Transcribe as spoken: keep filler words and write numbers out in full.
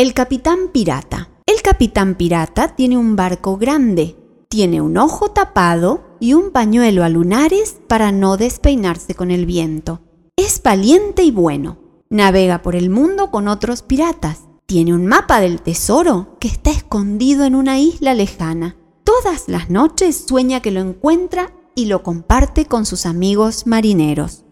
El capitán pirata. El capitán pirata tiene un barco grande, tiene un ojo tapado y un pañuelo a lunares para no despeinarse con el viento. Es valiente y bueno. Navega por el mundo con otros piratas. Tiene un mapa del tesoro que está escondido en una isla lejana. Todas las noches sueña que lo encuentra y lo comparte con sus amigos marineros.